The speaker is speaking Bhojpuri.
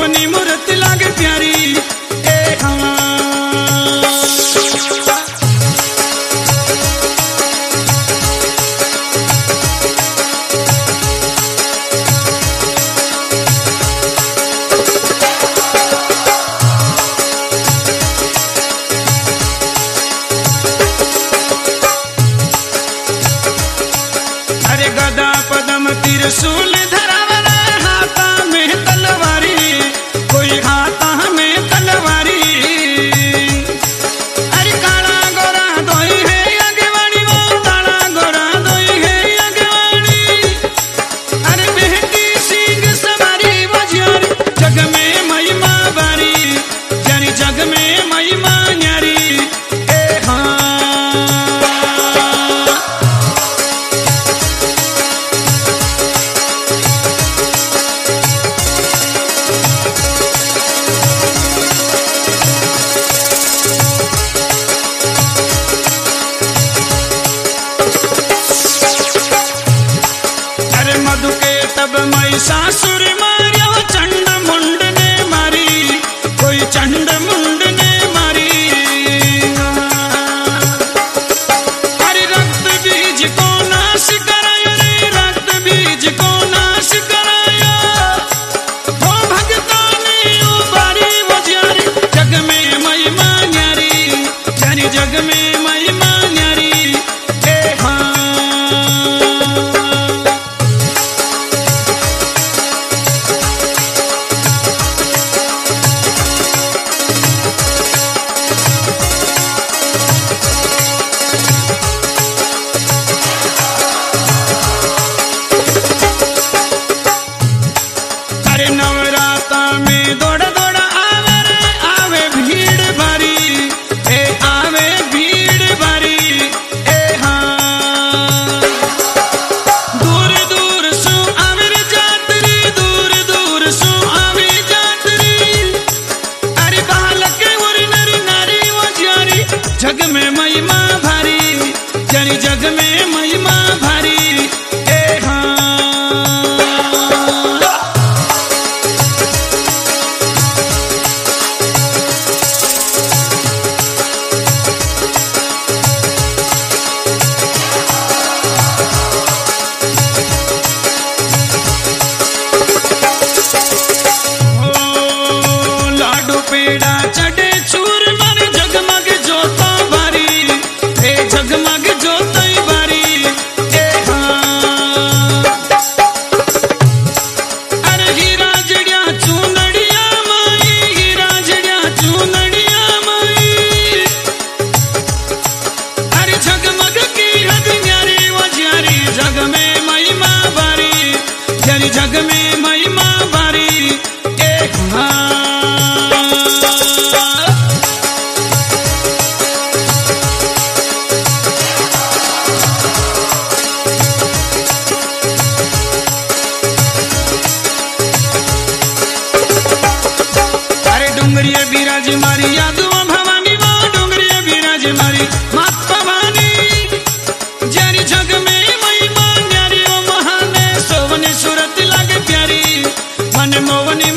मोवनी मूर्ति लागे प्यारी ए हाँ। गदा पदम त्रिशूल धरावना हाथा में तलवारी कोई हाथा में तलवारी। अरे काला गोरा दोई है अगवानी वो काला गोरा दोई है अगवानी। अरे बेहती सिंह सवारी वजियारी जग में महिमा बारी जानी जग में महिमा न्यारी ए हाँ। मधु के तब महिषासुर मारियो चंड मुंड ने मारी कोई चंड मुंड ने मारी। अरे रक्त बीज को नाश करायो रे रक्त बीज को नाश करायो वो भगतां ने उबारी वो जारी जग में महिमा न्यारी जानी जग में महिमा न्यारी ए हाँ। नवराता में दौड़ा दौड़ा आवे रे आवे भीड़ भारी ए आवे भीड़ भारी ए हाँ। दूर दूर सु आवे रे जातरी दूर दूर सु आवे जातरी। अरे बालक और नर नारी वो जारी जग में महिमा भारी जानी जग में महिमा भारी ए हाँ। पेड़ा चढ़े चूर मर जगमग जोता बारी ए जगमग जोता बारी ए हाँ। अरे हीरा जड़िया चूनड़िया माई हीरा जड़िया चूनड़िया माई। अरे जगमग की हद न्यारी वो जारी जग में महिमा बारी जारी जग में महिमा बारी ए हाँ। डुंगरिया बिराज मारी यादवा भवानी वो डुंगरिया बिराज मारी मात भवानी जारी जग में महिमा न्यारी ओ महाने सोवनी सूरत लागे प्यारी मन मोवनी